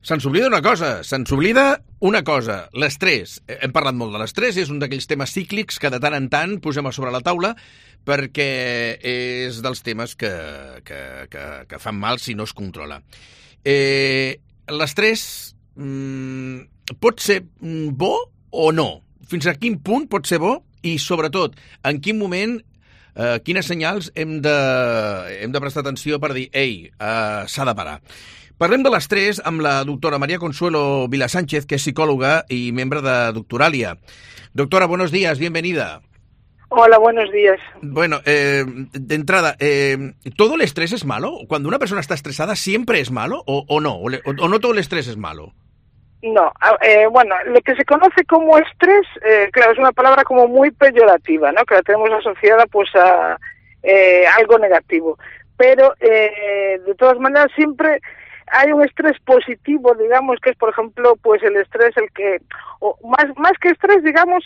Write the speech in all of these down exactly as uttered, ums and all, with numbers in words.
Se'ns oblida una cosa, se'ns oblida una cosa, l'estrès. Hem parlat molt de l'estrès, és un d'aquells temes cíclics que de tant en tant posem a sobre la taula perquè és dels temes que, que, que, que fan mal si no es controla. Eh, l'estrès mm, pot ser bo o no? Fins a quin punt pot ser bo? I, sobretot, en quin moment, eh, quines senyals hem de, hem de prestar atenció per dir «Ei, eh, s'ha de parar». Parlem de l'estrès amb la doctora María Consuelo Vilasánchez, que es psicóloga y miembro de Doctoralia. Doctora, buenos días, bienvenida. Hola, buenos días. Bueno, eh, de entrada, eh, ¿todo el estrés es malo? Cuando una persona está estresada, ¿siempre es malo o, o no? O, le, o, ¿O no todo el estrés es malo? No, eh, bueno, lo que se conoce como estrés, eh, claro, es una palabra como muy peyorativa, ¿no? Que la tenemos asociada pues a eh, algo negativo. Pero, eh, de todas maneras, siempre hay un estrés positivo, digamos, que es, por ejemplo, pues el estrés, el que, o más, más que estrés, digamos,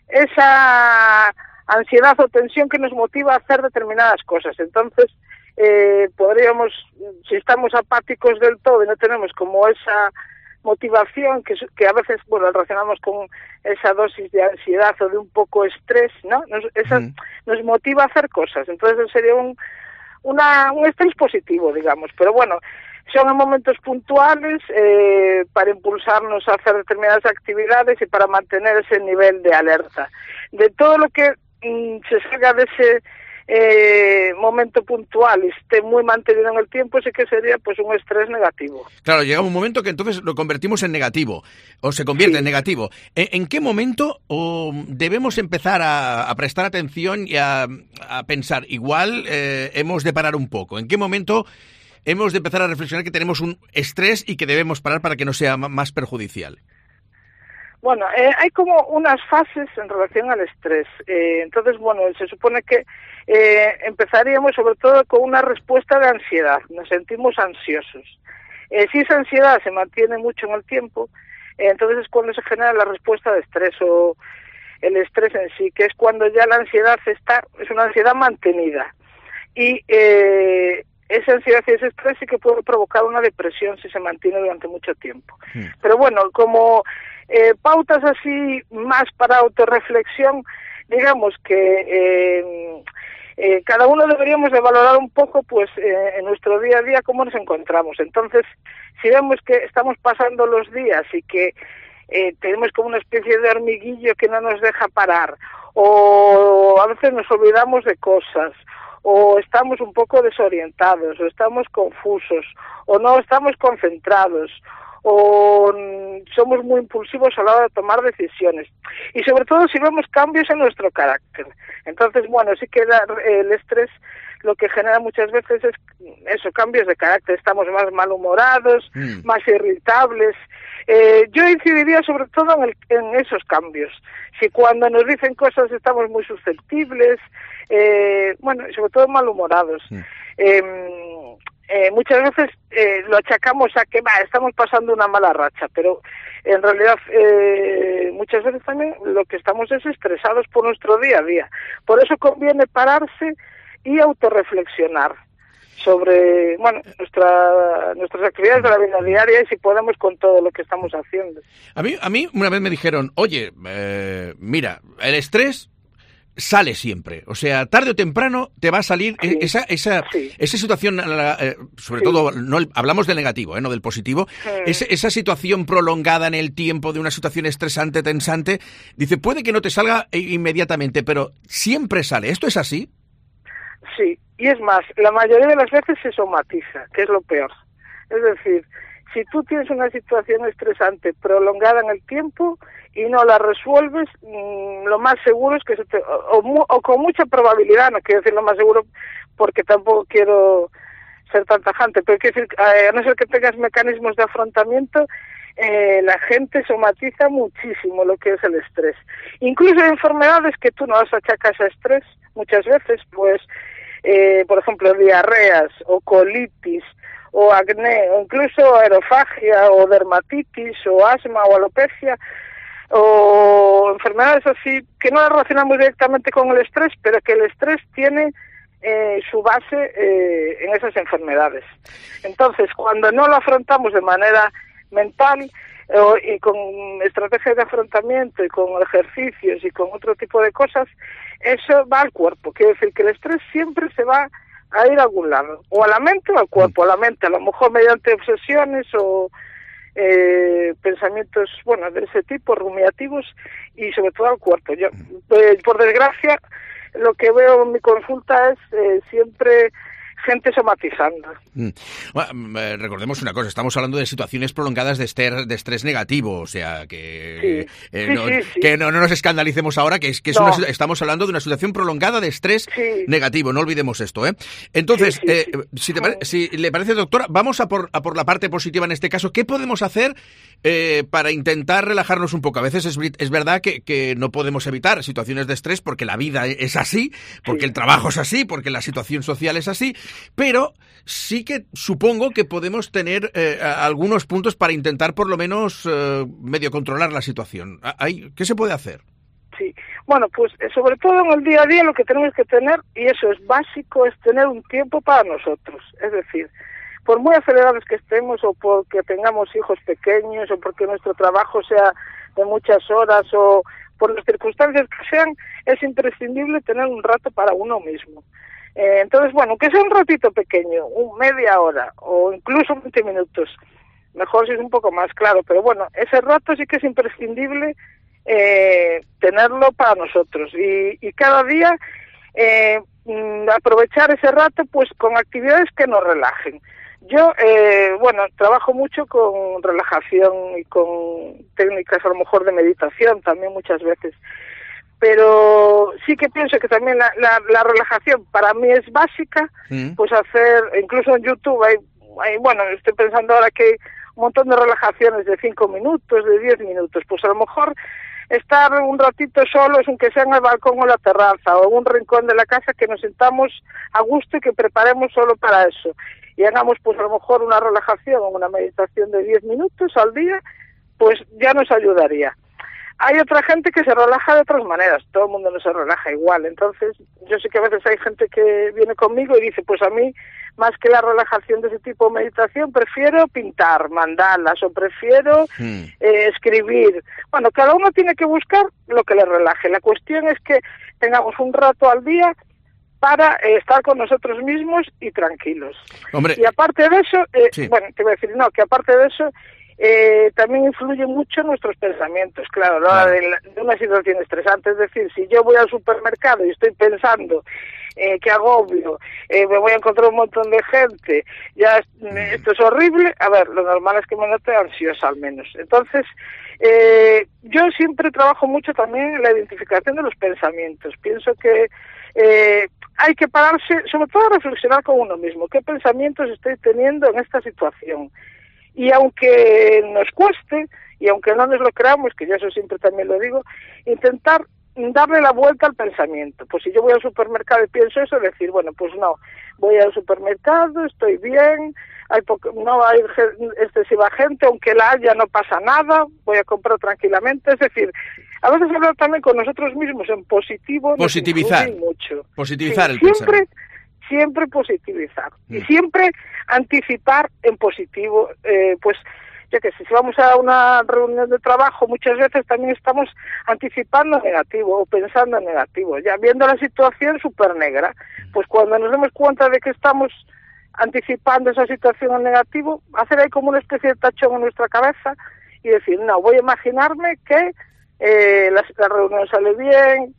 esa ansiedad o tensión que nos motiva a hacer determinadas cosas. Entonces, eh, podríamos, si estamos apáticos del todo y no tenemos como esa motivación, que, que a veces, bueno, relacionamos con esa dosis de ansiedad o de un poco estrés, ¿no? Nos, esa, mm. nos motiva a hacer cosas. Entonces, sería un, una, un estrés positivo, digamos. Pero bueno, son en momentos puntuales eh, para impulsarnos a hacer determinadas actividades y para mantener ese nivel de alerta. De todo lo que mm, se salga de ese eh, momento puntual y esté muy mantenido en el tiempo, sí que sería pues un estrés negativo. Claro, llega un momento que entonces lo convertimos en negativo, o se convierte sí. en negativo. ¿En, en qué momento o debemos empezar a, a prestar atención y a, a pensar, igual eh, hemos de parar un poco? ¿En qué momento hemos de empezar a reflexionar que tenemos un estrés y que debemos parar para que no sea más perjudicial? Bueno, eh, hay como unas fases en relación al estrés. Eh, entonces, bueno, se supone que eh, empezaríamos sobre todo con una respuesta de ansiedad. Nos sentimos ansiosos. Eh, si esa ansiedad se mantiene mucho en el tiempo, eh, entonces es cuando se genera la respuesta de estrés o el estrés en sí, que es cuando ya la ansiedad está, es una ansiedad mantenida. Y eh, esa ansiedad y ese estrés sí que puede provocar una depresión si se mantiene durante mucho tiempo. Sí. Pero bueno, como eh, pautas así más para autorreflexión, digamos que eh, eh, cada uno deberíamos de valorar un poco pues eh, en nuestro día a día cómo nos encontramos. Entonces, si vemos que estamos pasando los días y que eh, tenemos como una especie de hormiguillo que no nos deja parar, o a veces nos olvidamos de cosas, o estamos un poco desorientados, o estamos confusos, o no estamos concentrados, o somos muy impulsivos a la hora de tomar decisiones. Y sobre todo si vemos cambios en nuestro carácter. Entonces, bueno, sí que el estrés lo que genera muchas veces es eso, cambios de carácter. Estamos más malhumorados, mm. más irritables. Eh, yo incidiría sobre todo en, el, en esos cambios. Si cuando nos dicen cosas estamos muy susceptibles, eh, bueno, sobre todo malhumorados. Mm. Eh, eh, muchas veces eh, lo achacamos a que bah, estamos pasando una mala racha, pero en realidad eh, muchas veces también lo que estamos es estresados por nuestro día a día. Por eso conviene pararse y autorreflexionar sobre, bueno, nuestra, nuestras actividades de la vida diaria y si podemos con todo lo que estamos haciendo. A mí, a mí una vez me dijeron, oye, eh, mira, el estrés sale siempre, o sea, tarde o temprano te va a salir sí, esa esa sí. esa situación, eh, sobre sí. todo, no hablamos del negativo, eh, no del positivo, sí. esa, esa situación prolongada en el tiempo de una situación estresante, tensante, dice, puede que no te salga inmediatamente, pero siempre sale. ¿Esto es así? Sí, y es más, la mayoría de las veces se somatiza, que es lo peor. Es decir, si tú tienes una situación estresante prolongada en el tiempo y no la resuelves, mmm, lo más seguro es que se te, o, o, o con mucha probabilidad, no quiero decir lo más seguro porque tampoco quiero ser tan tajante, pero quiero decir, a no ser que tengas mecanismos de afrontamiento, eh, la gente somatiza muchísimo lo que es el estrés. Incluso hay enfermedades que tú no las achacas a estrés, muchas veces, pues, eh, por ejemplo, diarreas o colitis, o acné, o incluso aerofagia, o dermatitis, o asma, o alopecia, o enfermedades así que no las relacionamos directamente con el estrés, pero que el estrés tiene eh, su base eh, en esas enfermedades. Entonces, cuando no lo afrontamos de manera mental, eh, y con estrategias de afrontamiento y con ejercicios y con otro tipo de cosas, eso va al cuerpo. Quiere decir que el estrés siempre se va a ir a algún lado, o a la mente o al cuerpo. A la mente a lo mejor mediante obsesiones o eh, pensamientos, bueno, de ese tipo, rumiativos, y sobre todo al cuerpo. Yo, eh, por desgracia, lo que veo en mi consulta es eh, siempre gente somatizando. Mm. Bueno, eh, recordemos una cosa, estamos hablando de situaciones prolongadas de estrés, de estrés negativo, o sea, que, sí. eh, Sí, no, sí, sí. que no, no nos escandalicemos ahora, que es que es no. una, estamos hablando de una situación prolongada de estrés sí. negativo, no olvidemos esto, ¿eh? Entonces, sí, sí, eh, sí. Si, te pare, si le parece, doctora, vamos a por, a por la parte positiva en este caso. ¿Qué podemos hacer eh, para intentar relajarnos un poco? A veces es, es verdad que, que no podemos evitar situaciones de estrés porque la vida es así, porque sí. el trabajo es así, porque la situación social es así, pero sí que supongo que podemos tener eh, algunos puntos para intentar por lo menos eh, medio controlar la situación. ¿Hay, ¿Qué se puede hacer? Sí, bueno, pues sobre todo en el día a día lo que tenemos que tener, y eso es básico, es tener un tiempo para nosotros. Es decir, por muy acelerados que estemos, o porque tengamos hijos pequeños, o porque nuestro trabajo sea de muchas horas, o por las circunstancias que sean, es imprescindible tener un rato para uno mismo. Eh, entonces, bueno, que sea un ratito pequeño, un media hora o incluso veinte minutos, mejor si es un poco más, claro, pero bueno, ese rato sí que es imprescindible eh, tenerlo para nosotros, y, y cada día eh, aprovechar ese rato pues con actividades que nos relajen. Yo, eh, bueno, trabajo mucho con relajación y con técnicas a lo mejor de meditación también muchas veces. Pero sí que pienso que también la, la, la relajación para mí es básica, mm. pues hacer, incluso en YouTube hay, hay, bueno, estoy pensando ahora que hay un montón de relajaciones de cinco minutos, de diez minutos, pues a lo mejor estar un ratito solos, aunque sea en el balcón o la terraza, o en un rincón de la casa, que nos sentamos a gusto y que preparemos solo para eso, y hagamos pues a lo mejor una relajación o una meditación de diez minutos al día, pues ya nos ayudaría. Hay otra gente que se relaja de otras maneras, todo el mundo no se relaja igual, entonces yo sé que a veces hay gente que viene conmigo y dice, pues a mí, más que la relajación de ese tipo de meditación, prefiero pintar mandalas o prefiero mm. eh, escribir. Bueno, cada uno tiene que buscar lo que le relaje. La cuestión es que tengamos un rato al día para eh, estar con nosotros mismos y tranquilos. Hombre. Y aparte de eso, eh, sí. bueno, te voy a decir, no, que aparte de eso, Eh, también influye mucho en nuestros pensamientos, claro, a la hora de, de una situación estresante. Es decir, si yo voy al supermercado y estoy pensando eh, que agobio, eh, me voy a encontrar un montón de gente, ya eh, esto es horrible, a ver, lo normal es que me note ansiosa al menos. Entonces, eh, yo siempre trabajo mucho también en la identificación de los pensamientos. Pienso que eh, hay que pararse, sobre todo a reflexionar con uno mismo, qué pensamientos estoy teniendo en esta situación. Y aunque nos cueste, y aunque no nos lo creamos, que yo eso siempre también lo digo, intentar darle la vuelta al pensamiento. Pues si yo voy al supermercado y pienso eso, decir, bueno, pues no, voy al supermercado, estoy bien, hay poco, no hay excesiva gente, aunque la haya no pasa nada, voy a comprar tranquilamente. Es decir, a veces hablar también con nosotros mismos en positivo positivizar, nos mucho. Positivizar sí, el siempre, pensamiento. Siempre positivizar. Mm. Y siempre anticipar en positivo, eh, pues ya que si vamos a una reunión de trabajo, muchas veces también estamos anticipando en negativo o pensando en negativo, ya viendo la situación súper negra. Pues cuando nos demos cuenta de que estamos anticipando esa situación en negativo, hacer ahí como una especie de tachón en nuestra cabeza y decir, no, voy a imaginarme que eh, la, la reunión sale bien,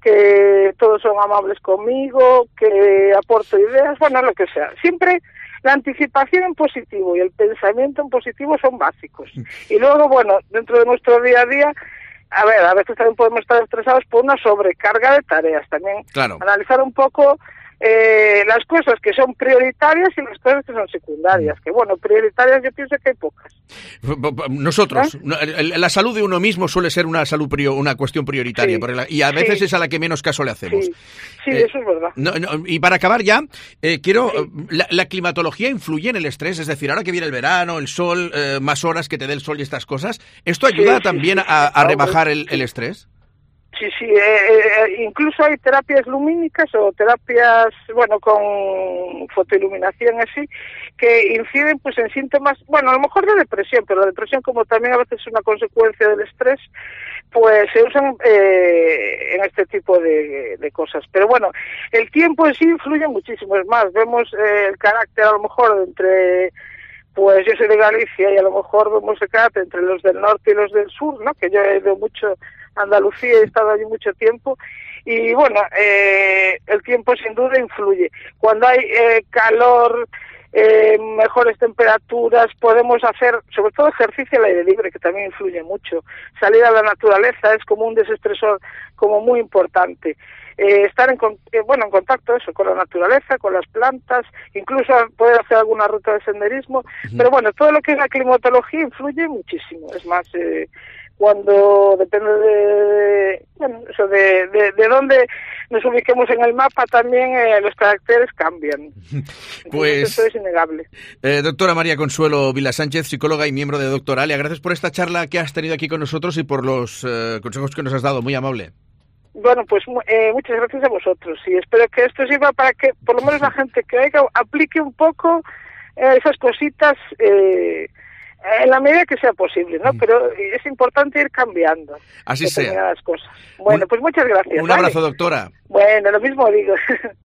que todos son amables conmigo, que aporto ideas, bueno, lo que sea. Siempre la anticipación en positivo y el pensamiento en positivo son básicos. Y luego, bueno, dentro de nuestro día a día, a ver, a veces también podemos estar estresados por una sobrecarga de tareas. También claro. Analizar un poco eh, las cosas que son prioritarias y las cosas que son secundarias. Que bueno, prioritarias yo pienso que hay pocas. Nosotros, ¿Eh? la salud de uno mismo suele ser una salud prior, una cuestión prioritaria, sí, y a veces sí. es a la que menos caso le hacemos. Sí, sí eh, eso es verdad. No, no, y para acabar ya, eh, quiero sí. la, la climatología influye en el estrés, es decir, ahora que viene el verano, el sol, eh, más horas que te dé el sol y estas cosas, ¿esto ayuda sí, también sí, sí, a, sí, a no, rebajar el, sí. el estrés? Sí, sí, eh, eh, incluso hay terapias lumínicas o terapias, bueno, con fotoiluminación así, que inciden pues en síntomas, bueno, a lo mejor de depresión, pero la depresión como también a veces es una consecuencia del estrés, pues se usan eh, en este tipo de, de cosas. Pero bueno, el tiempo en sí influye muchísimo, es más, vemos eh, el carácter a lo mejor entre... Pues yo soy de Galicia y a lo mejor vemos el carácter entre los del norte y los del sur, ¿no? Que yo he ido mucho a Andalucía, he estado allí mucho tiempo. Y bueno, eh, el tiempo sin duda influye. Cuando hay eh, calor, eh, mejores temperaturas, podemos hacer, sobre todo ejercicio al aire libre, que también influye mucho. Salir a la naturaleza es como un desestresor, como muy importante. Eh, estar en, eh, bueno, en contacto eso con la naturaleza, con las plantas, incluso poder hacer alguna ruta de senderismo, uh-huh. Pero bueno, todo lo que es la climatología influye muchísimo. Es más, eh, cuando depende de, bueno, eso de, de, de dónde nos ubiquemos en el mapa, también eh, los caracteres cambian. Entonces, pues eso es innegable. Eh, doctora María Consuelo Vila Sánchez, psicóloga y miembro de Doctoralia, gracias por esta charla que has tenido aquí con nosotros y por los eh, consejos que nos has dado, muy amable. Bueno, pues eh, muchas gracias a vosotros y espero que esto sirva para que por lo menos la gente que oiga aplique un poco eh, esas cositas eh, en la medida que sea posible, ¿no? Pero es importante ir cambiando Así determinadas sea. cosas. Bueno, un, pues muchas gracias. Un abrazo, ¿vale? Doctora. Bueno, lo mismo digo.